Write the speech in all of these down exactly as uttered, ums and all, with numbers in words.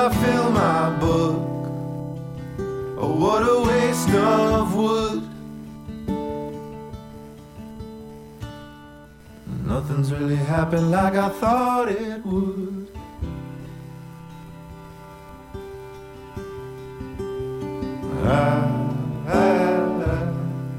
I fill my book. Oh, what a waste of wood. Nothing's really happened like I thought it would. I, I, I.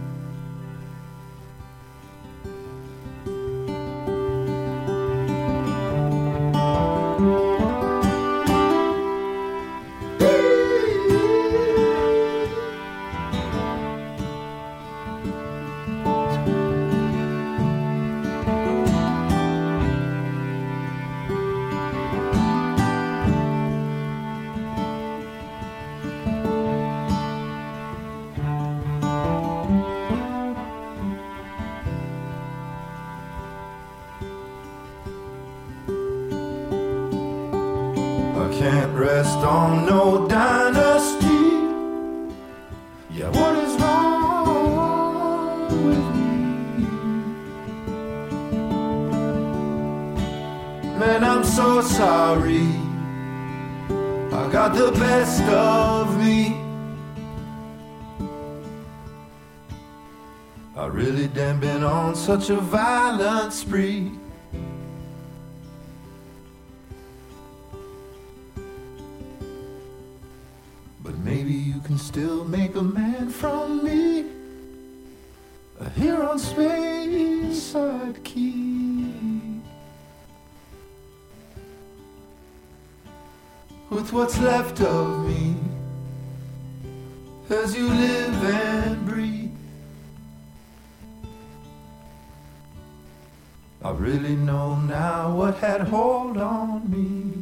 Can't rest on no dynasty. Yeah, what is wrong with me? Man, I'm so sorry. I got the best of me. I really damn been on such a violent spree. Maybe you can still make a man from me, a hero on Speyside Key. With what's left of me, as you live and breathe, I really know now what had hold on me.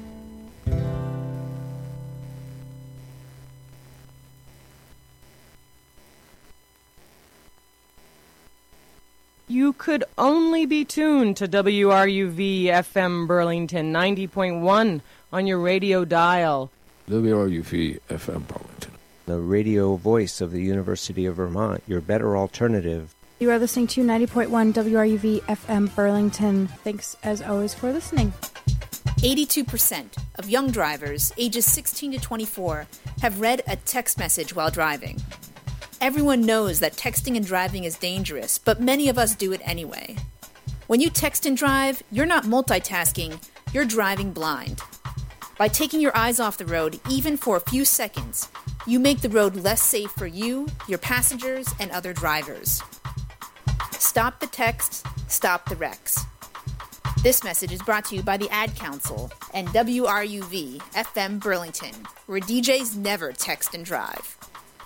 You could only be tuned to W R U V F M Burlington ninety point one on your radio dial. W R U V F M Burlington, the radio voice of the University of Vermont, your better alternative. You are listening to ninety point one W R U V F M Burlington. Thanks, as always, for listening. eighty-two percent of young drivers ages sixteen to twenty-four have read a text message while driving. Everyone knows that texting and driving is dangerous, but many of us do it anyway. When you text and drive, you're not multitasking, you're driving blind. By taking your eyes off the road, even for a few seconds, you make the road less safe for you, your passengers, and other drivers. Stop the texts, stop the wrecks. This message is brought to you by the Ad Council and W R U V F M Burlington, where D Js never text and drive.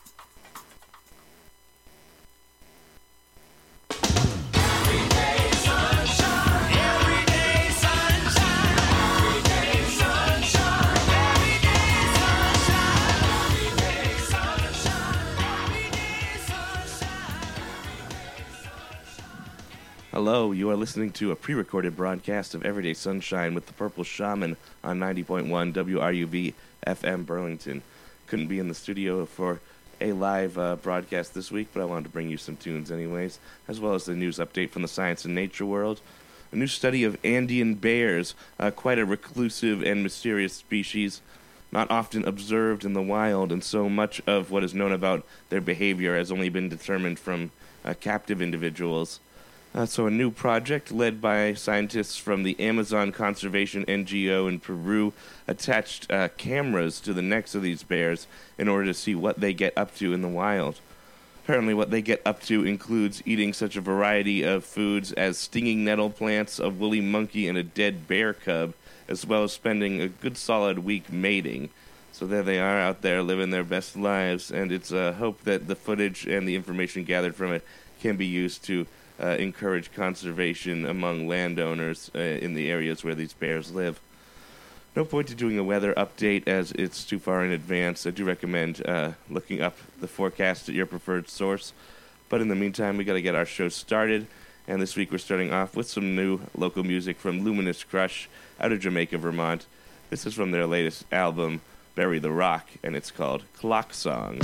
Hello, you are listening to a pre-recorded broadcast of Everyday Sunshine with the Purple Shaman on ninety point one W R U V F M Burlington. Couldn't be in the studio for a live uh, broadcast this week, but I wanted to bring you some tunes anyways, as well as the news update from the science and nature world. A new study of Andean bears, uh, quite a reclusive and mysterious species, not often observed in the wild, and so much of what is known about their behavior has only been determined from uh, captive individuals. Uh, so a new project led by scientists from the Amazon Conservation N G O in Peru attached uh, cameras to the necks of these bears in order to see what they get up to in the wild. Apparently what they get up to includes eating such a variety of foods as stinging nettle plants, a woolly monkey, and a dead bear cub, as well as spending a good solid week mating. So there they are out there living their best lives, and it's a uh, hope that the footage and the information gathered from it can be used to Uh, encourage conservation among landowners uh, in the areas where these bears live. No point to doing a weather update as it's too far in advance. I do recommend uh, looking up the forecast at your preferred source. But in the meantime, we got to get our show started. And this week we're starting off with some new local music from Luminous Crush out of Jamaica, Vermont. This is from their latest album, Bury the Rock, and it's called Clock Song.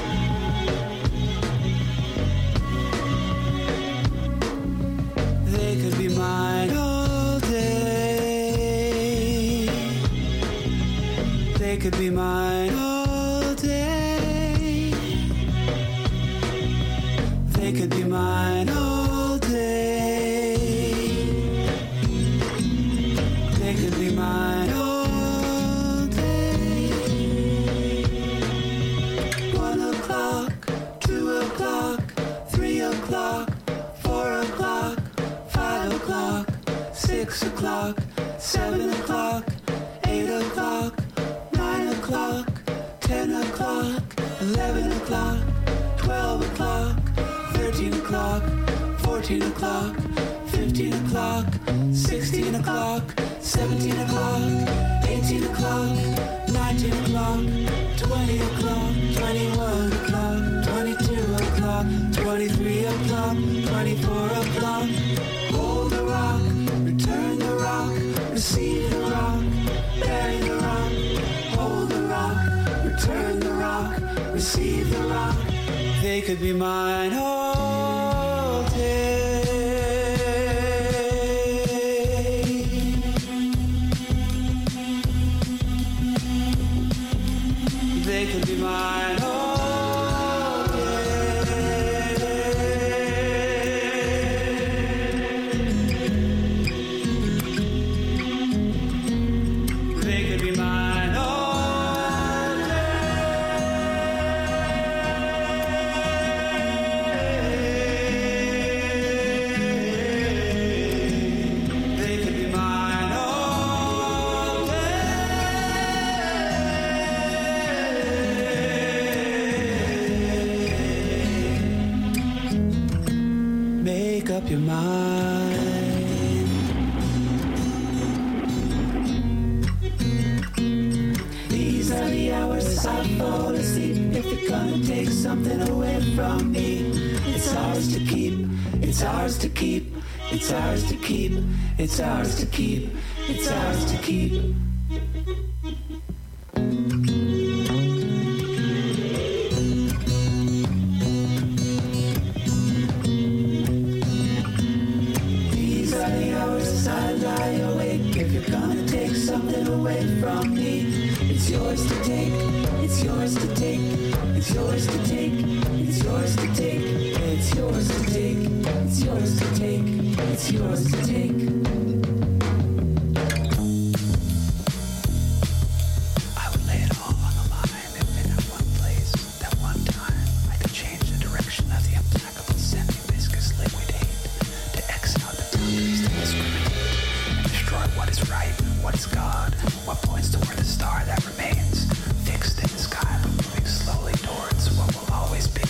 They day. They could be mine all day. They could be mine all day. One o'clock, two o'clock, three o'clock, four o'clock, five o'clock, six o'clock, seven o'clock, eight o'clock, nine o'clock, ten o'clock, eleven o'clock, twelve o'clock, thirteen o'clock, fourteen o'clock, fifteen o'clock, sixteen o'clock, seventeen o'clock, eighteen o'clock, nineteen o'clock, twenty o'clock, twenty-one o'clock, twenty-two o'clock, twenty-three o'clock, twenty-four o'clock. Hold the rock, return the rock, receive the rock, bury the rock. Hold the rock, return the rock, receive the rock. They could be mine all day. They could be mine all day. They could be mine all day. They could be mine all day. Make up your mind. These are the hours I fall asleep. If you're gonna take something away from me, it's ours to keep, it's ours to keep, it's ours to keep, it's ours to keep, it's ours to keep. These are the hours I lie awake. If you're gonna take something away from me, it's yours to take, it's yours to take, it's yours to take, it's yours to take, it's yours to take, it's yours to take, it's yours to take. I would lay it all on the line if in that one place, that one time, I could change the direction of the implacable semi-viscous liquid hate to X out the boundaries that discriminate and destroy what is right, what is God, what points toward the star that remains fixed in the sky but moving slowly towards what will always be.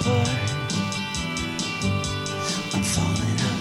apart. I'm falling up.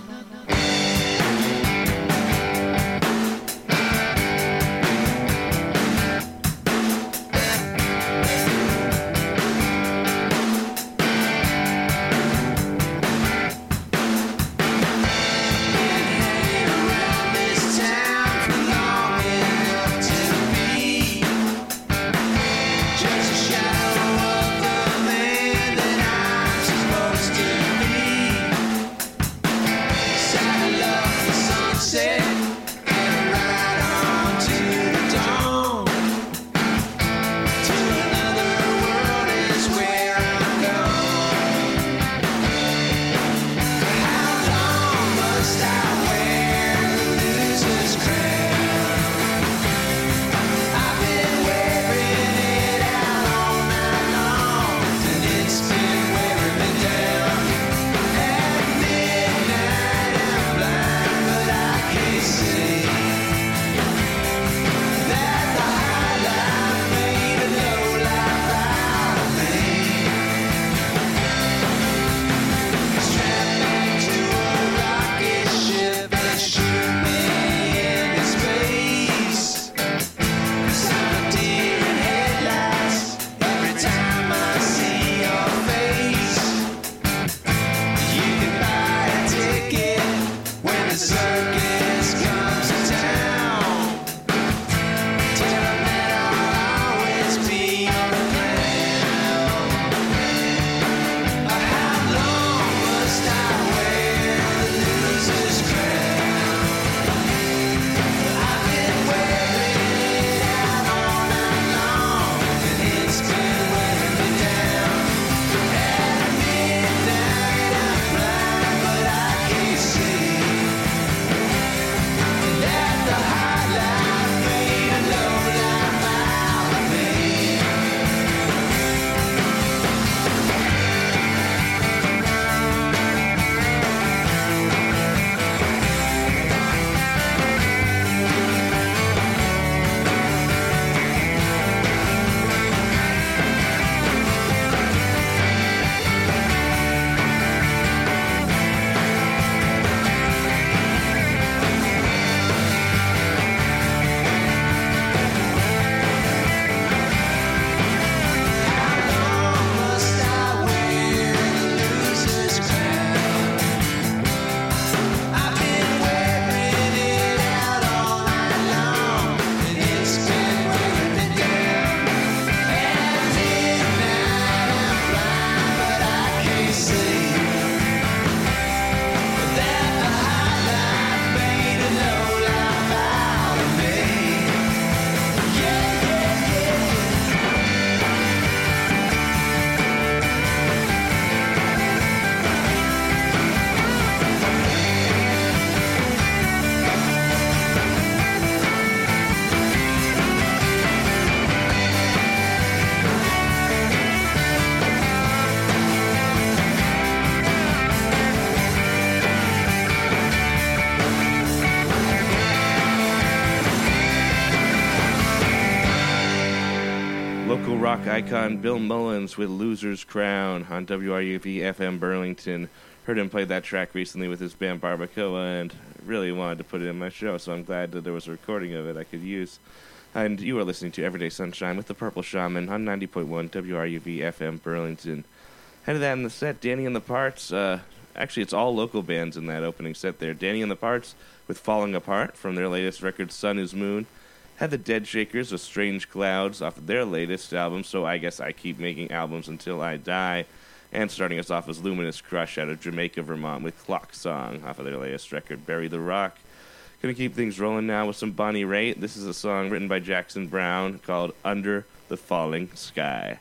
Local rock icon Bill Mullins with Loser's Crown on W R U V F M Burlington. Heard him play that track recently with his band Barbacoa and really wanted to put it in my show, so I'm glad that there was a recording of it I could use. And you are listening to Everyday Sunshine with the Purple Shaman on ninety point one W R U V F M Burlington. Head of that in the set, Danny and the Parts. Uh, actually, it's all local bands in that opening set there. Danny and the Parts with Falling Apart from their latest record, Sun is Moon. Had the Dead Shakers with Strange Clouds off of their latest album, So I Guess I Keep Making Albums Until I Die. And starting us off was Luminous Crush out of Jamaica, Vermont with Clock Song off of their latest record, Bury the Rock. Gonna keep things rolling now with some Bonnie Raitt. This is a song written by Jackson Browne called Under the Falling Sky.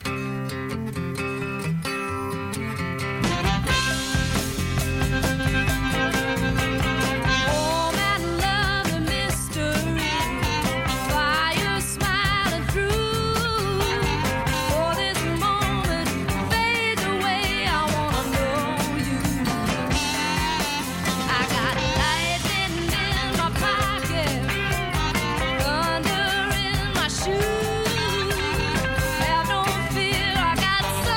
Have no fear, I got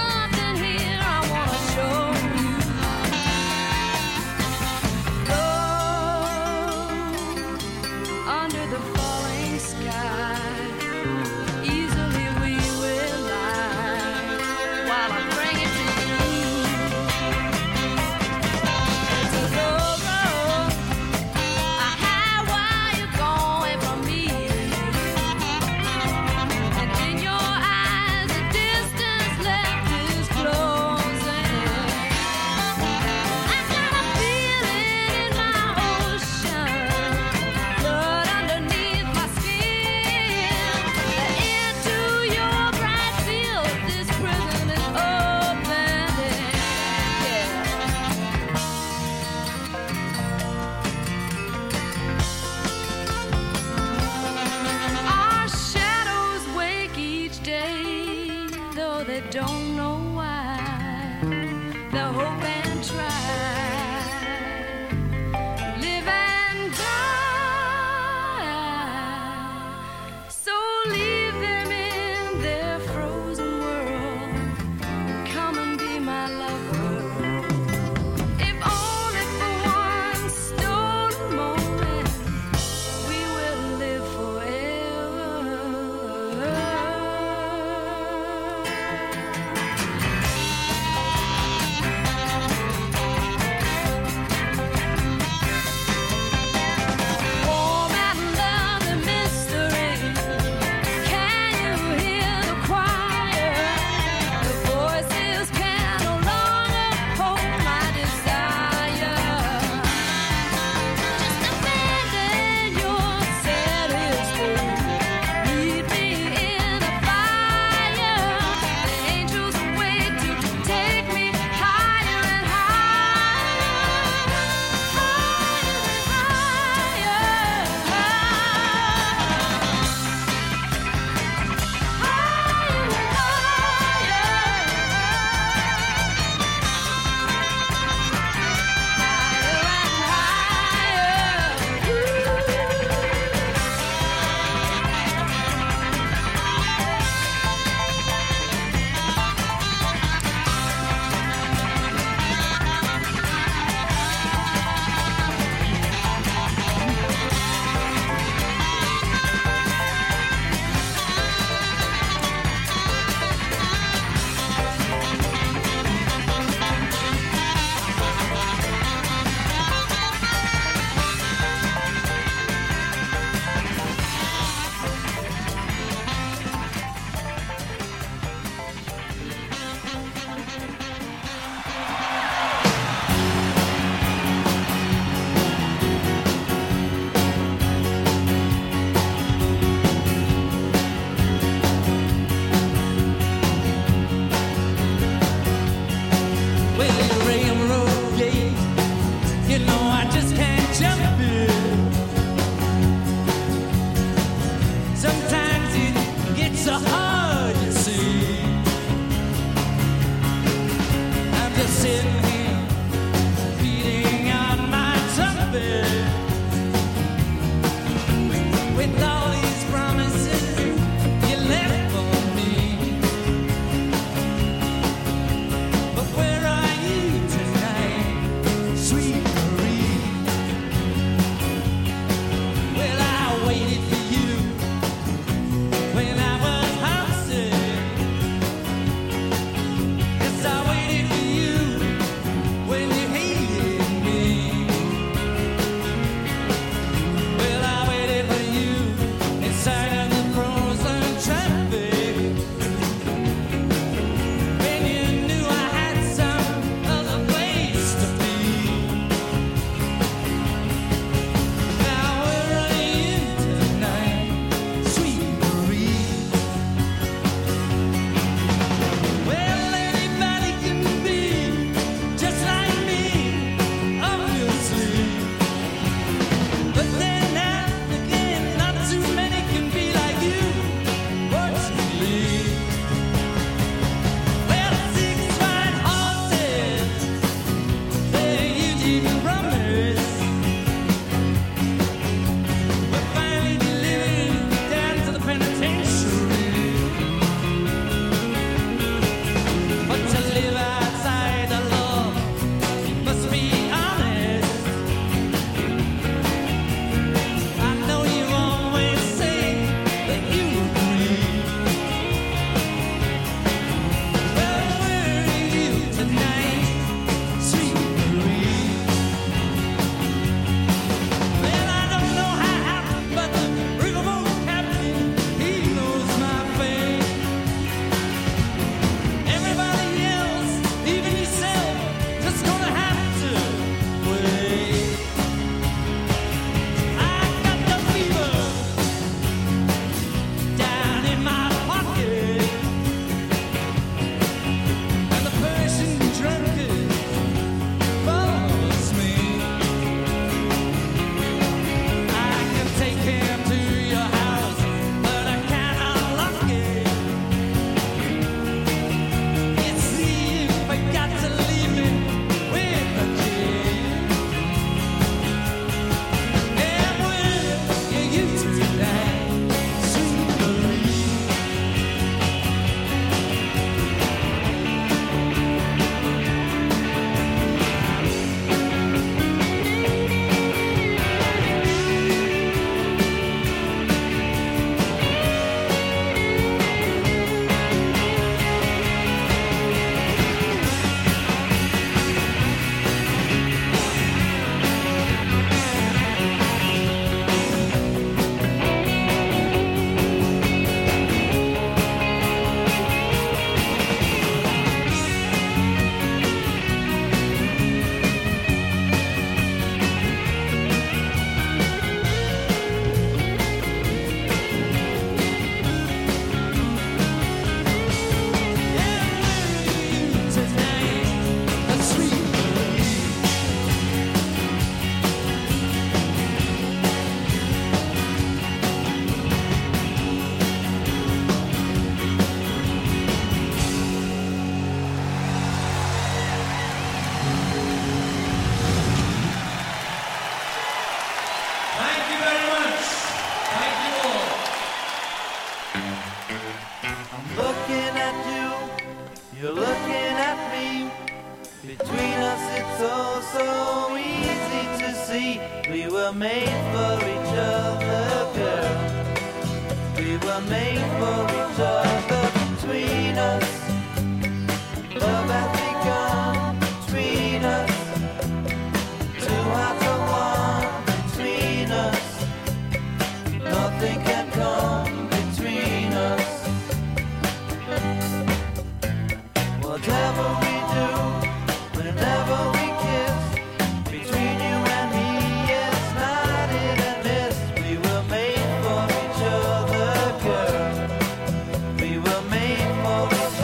We were made for each other.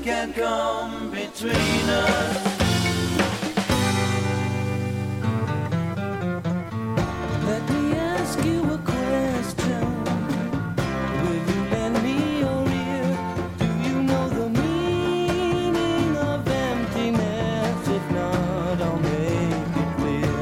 can't come between us. Let me ask you a question. Will you lend me your ear? Do you know the meaning of emptiness? If not, I'll make it clear.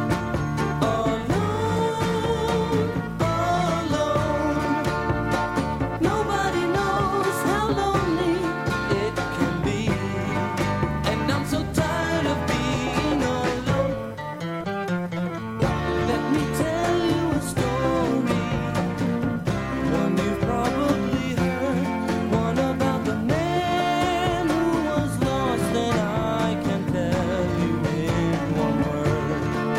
Alone, alone. Nobody knows how lonely it can be. And I'm so tired of being alone. Let me tell you a story, one you've probably heard, one about the man who was lost, and I can tell you in one word.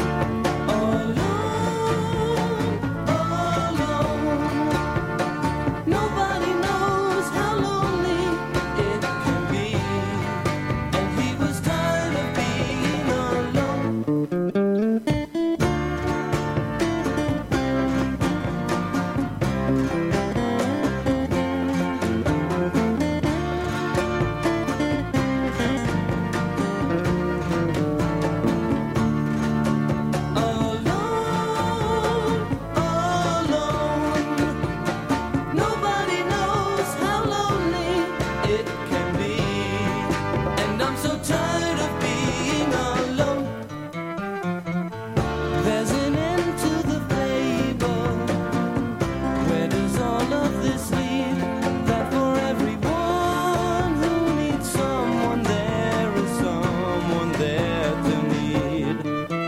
Alone, alone. Nobody knows how lonely it can be, and he was tired of being alone. Alone, alone. Nobody knows how lonely it can be, and I'm so tired of being alone. There's an end to the fable. Where does all of this lead? That for everyone who needs someone, there is someone there to need.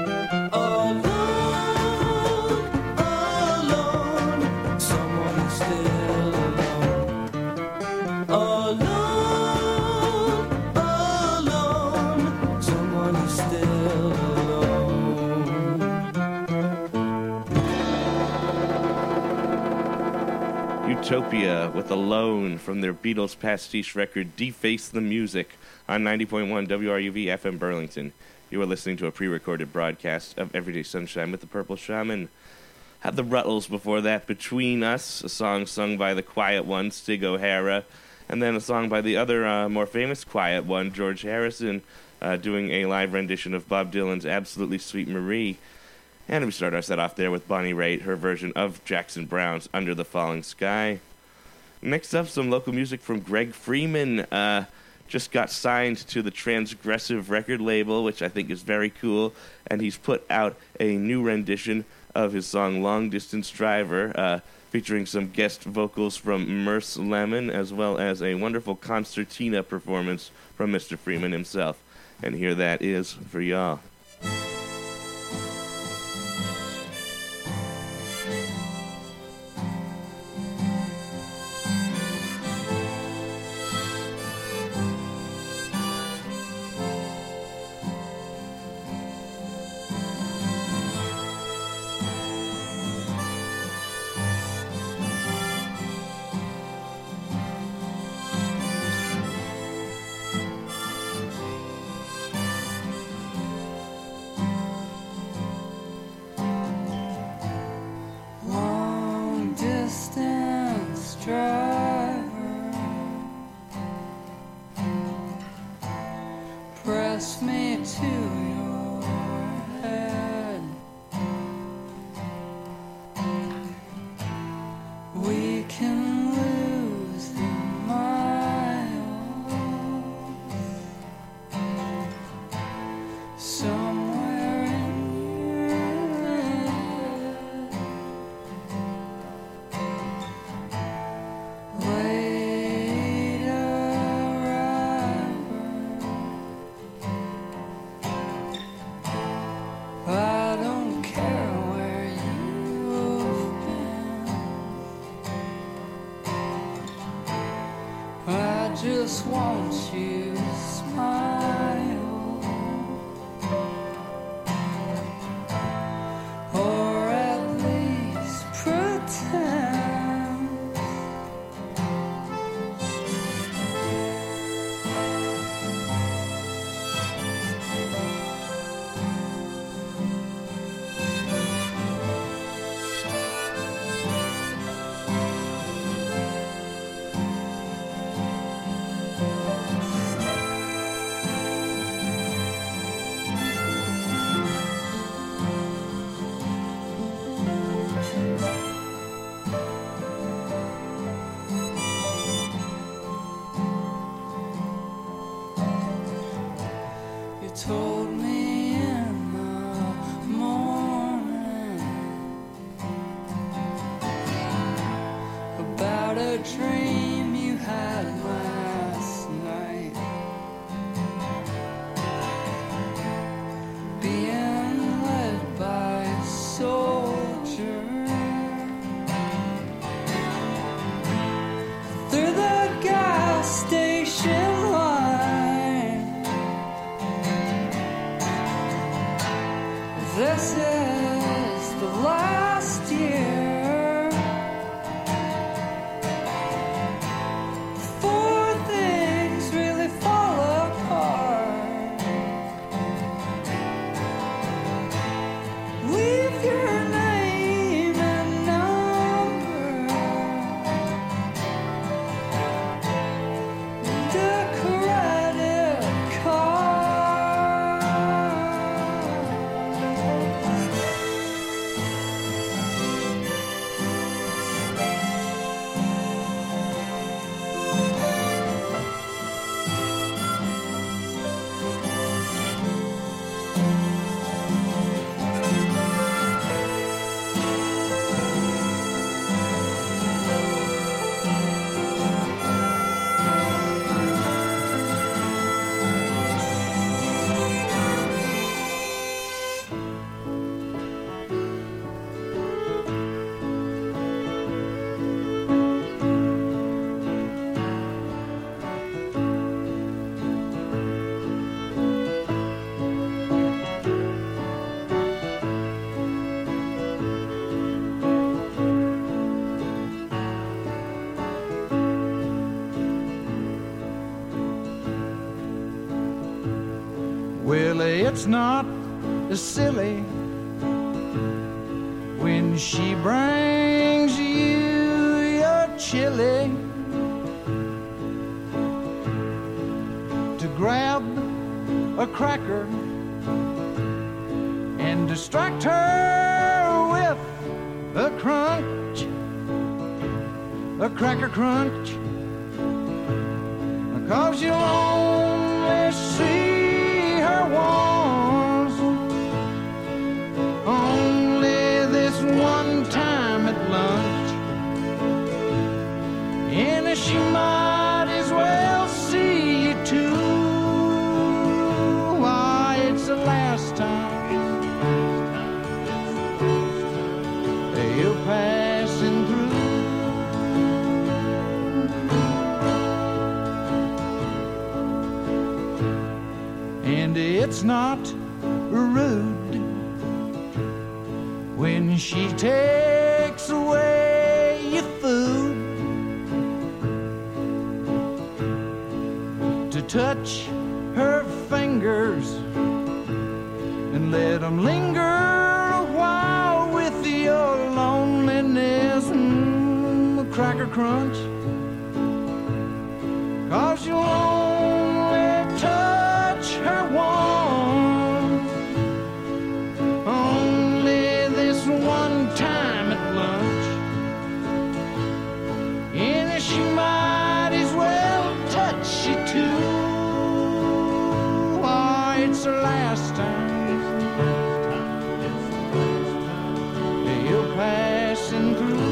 Alone, alone. Someone is still alone. Alone, alone. Someone is still alone. Utopia with Alone from their Beatles pastiche record Deface the Music on ninety point one W R U V F M Burlington. You are listening to a pre-recorded broadcast of Everyday Sunshine with the Purple Shaman. Had the Ruttles before that, Between Us, a song sung by the quiet one, Stig O'Hara, and then a song by the other uh, more famous quiet one, George Harrison, uh, doing a live rendition of Bob Dylan's Absolutely Sweet Marie. And we start our set off there with Bonnie Raitt, her version of Jackson Browne's Under the Falling Sky. Next up, some local music from Greg Freeman. Uh, just got signed to the Transgressive record label, which I think is very cool. And he's put out a new rendition of his song Long Distance Driver, uh, featuring some guest vocals from Merce Lemon, as well as a wonderful concertina performance from Mister Freeman himself. And here that is for y'all. Long distance driver, press me to your head. We can lose the miles somewhere in your head. Late arriver, I don't care where you've been. I just want you to smile, or at least pretend. You told me in the morning about a dream you had last night, being led by a soldier through the gas station line. This is the last year before things really fall apart. Leave your name and number and a credit card. Well, it's not as silly when she brings you your chili to grab a cracker and distract her with a crunch, a cracker crunch, 'cause you'll only see her once, only this one time at lunch, and she might as well see you too. Why, it's the last time that you're passing through. And it's not rude when she takes away your food to touch her fingers and let them linger a while with your loneliness. Mm, a cracker crunch, 'cause you'll only touch her once, only this one time at lunch, and she might as well touch you too. Why, it's the last time that you're passing through.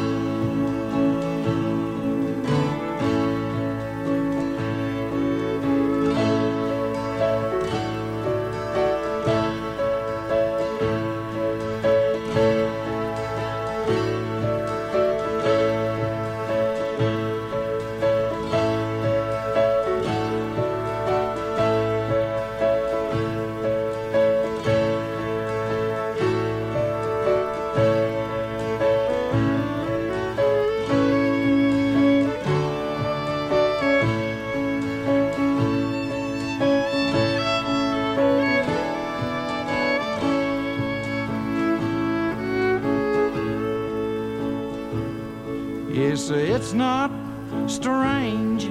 Yes, it's not strange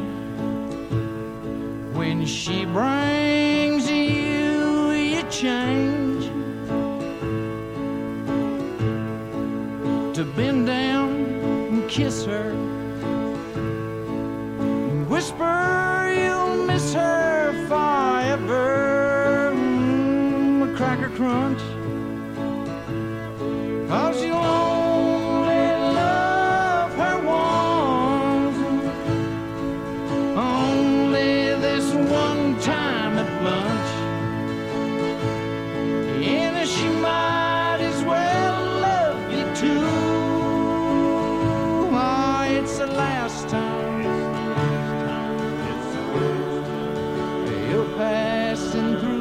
when she brings you your change to bend down and kiss her and whisper you'll miss her forever. crunch. 'Cause you'll only love her once, only this one time at lunch. And she might as well love you too. Oh, it's the last time, it's the last time you're passing through.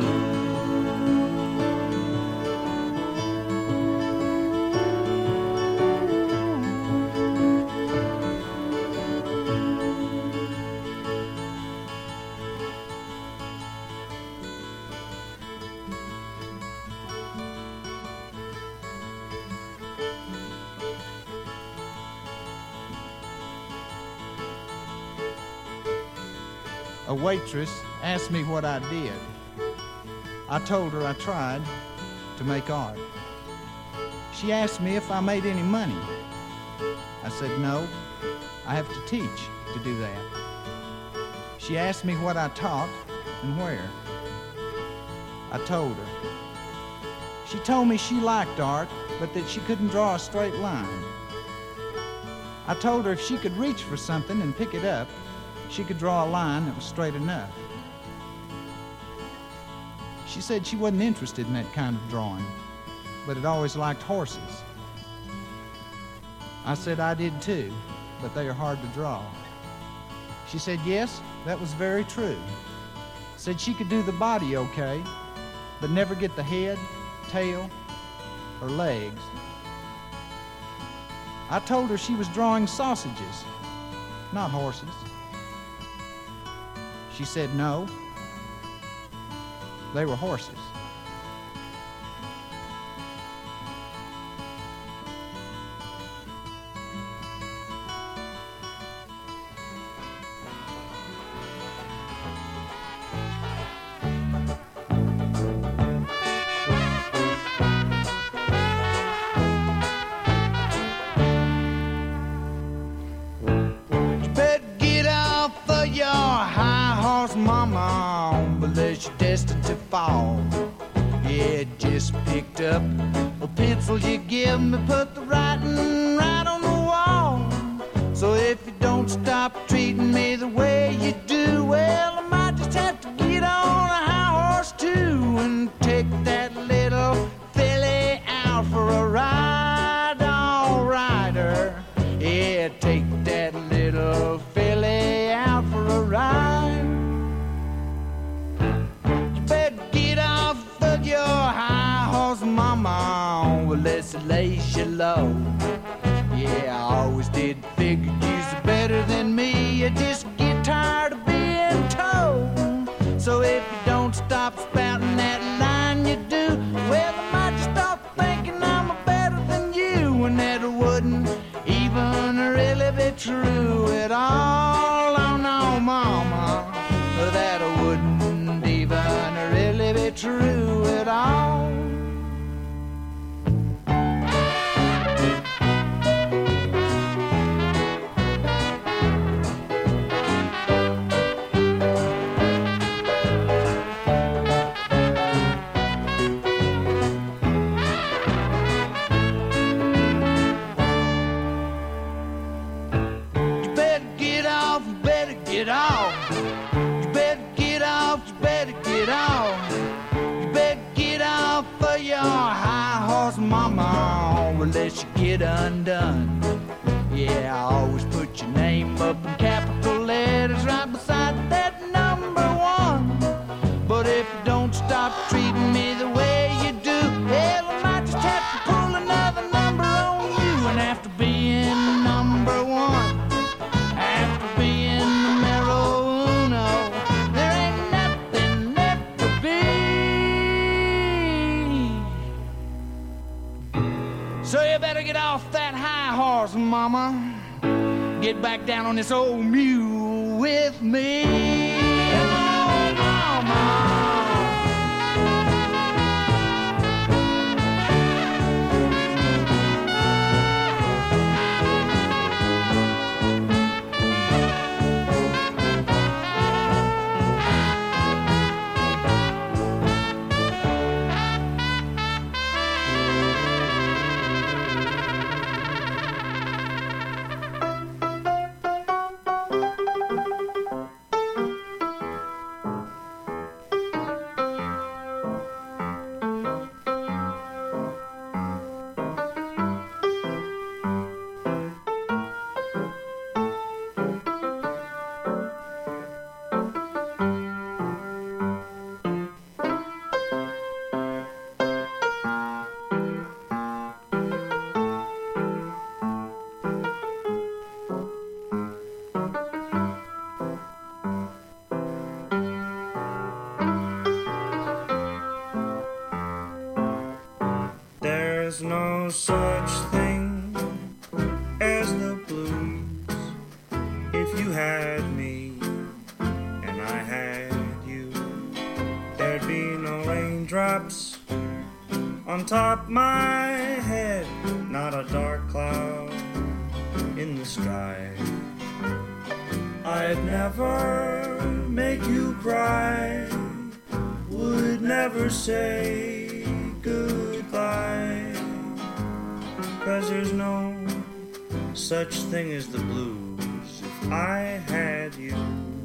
A waitress asked me what I did. I told her I tried to make art. She asked me if I made any money. I said no, I have to teach to do that. She asked me what I taught and where. I told her. She told me she liked art, but that she couldn't draw a straight line. I told her if she could reach for something and pick it up, she could draw a line that was straight enough. She said she wasn't interested in that kind of drawing, but had always liked horses. I said I did too, but they are hard to draw. She said yes, that was very true. Said she could do the body okay, but never get the head, tail, or legs. I told her she was drawing sausages, not horses. She said no, they were horses. Yeah, just picked up a pencil you give me, put the writing right on the wall. So if you don't stop treating me the way you do, well, I might just have to get on a high horse too and take that little filly out for a ride, all rider. Yeah, take that little filly out for a ride. Your high horse, mama, well, let's lace you low. Yeah, I always did figure you're better than me. I just get tired of being told. So if you don't stop spouting that line you do, well, I might just start thinking I'm better than you, and that wouldn't even really be true at all. Oh no, mama, that wouldn't even really be true at all. You better get off, you better get off. You better get off, you better get off. For your high horse, mama, will let you get undone. Yeah, I always put your name up in capital letters right beside that number one. But if you don't stop treating me the way you do, well, I might just have to pull another number on you. And after being number one, after being numero uno, there ain't nothing left to be. So you better get off that high horse, mama. Get back down on this old mule with me. Oh, mama. There's no such thing as the blues. If you had me and I had you, there'd be no raindrops on top my head, not a dark cloud in the sky. I'd never make you cry, would never say goodbye, 'cause there's no such thing as the blues if I had you.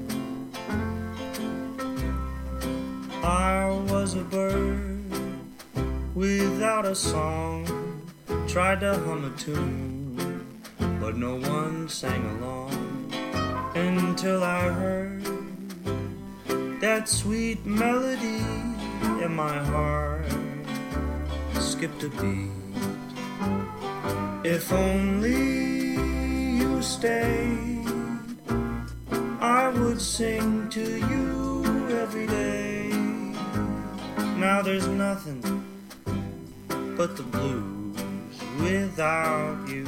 I was a bird without a song, tried to hum a tune, but no one sang along, until I heard that sweet melody and my heart skipped a beat. If only you stayed, I would sing to you every day. Now there's nothing but the blues without you.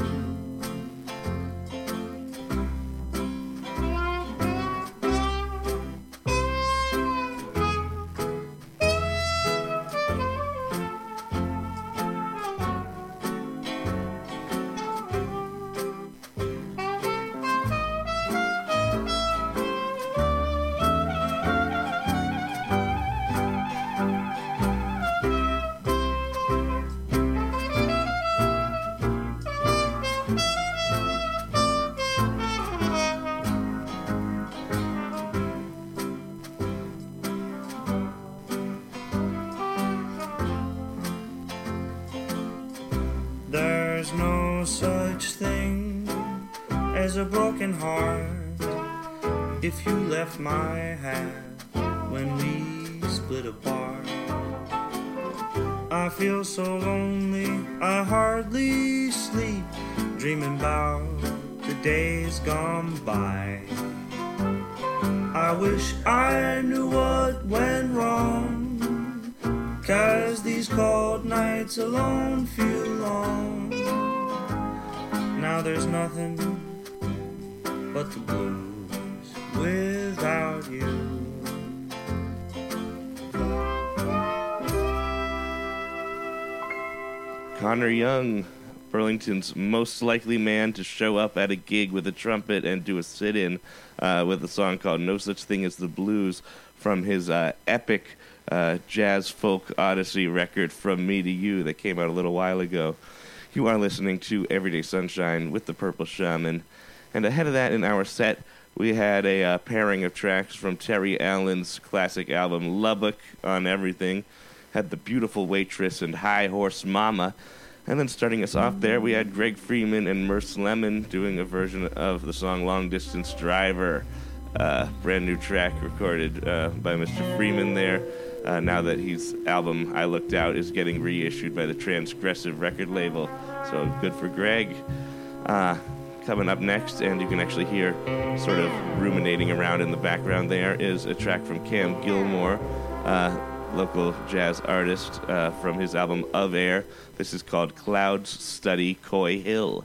There's no such thing as a broken heart if you left my hand when we split apart. I feel so lonely, I hardly sleep, dreaming about the days gone by. I wish I knew what went wrong, 'cause these cold nights alone feel long. Now there's nothing but the blues without you. Connor Young, Burlington's most likely man to show up at a gig with a trumpet and do a sit-in uh, with a song called No Such Thing as the Blues from his uh, epic uh, jazz folk odyssey record From Me to You that came out a little while ago. You are listening to Everyday Sunshine with the Purple Shaman. And ahead of that in our set, we had a uh, pairing of tracks from Terry Allen's classic album Lubbock on Everything. Had The Beautiful Waitress and High Horse Mama. And then starting us off there, we had Greg Freeman and Merce Lemon doing a version of the song Long Distance Driver. Uh, brand new track recorded uh, by Mister Freeman there. Uh, now that his album, I Looked Out, is getting reissued by the Transgressive record label. So good for Greg. Uh, coming up next, and you can actually hear sort of ruminating around in the background there, is a track from Cam Gilmore, uh, local jazz artist, uh, from his album Of Air. This is called Clouds Study Coy Hill.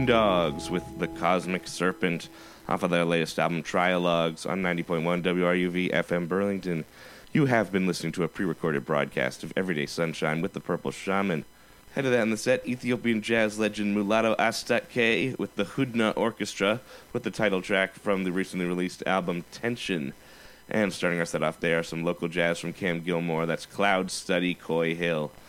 Moondogs with The Cosmic Serpent off of their latest album, Trialogues, on ninety point one W R U V F M Burlington. You have been listening to a pre-recorded broadcast of Everyday Sunshine with the Purple Shaman. Ahead of that in the set, Ethiopian jazz legend Mulatto Astatke with the Hudna Orchestra with the title track from the recently released album Tension. And starting our set off there, some local jazz from Cam Gilmore. That's Cloud Study, Coy Hill.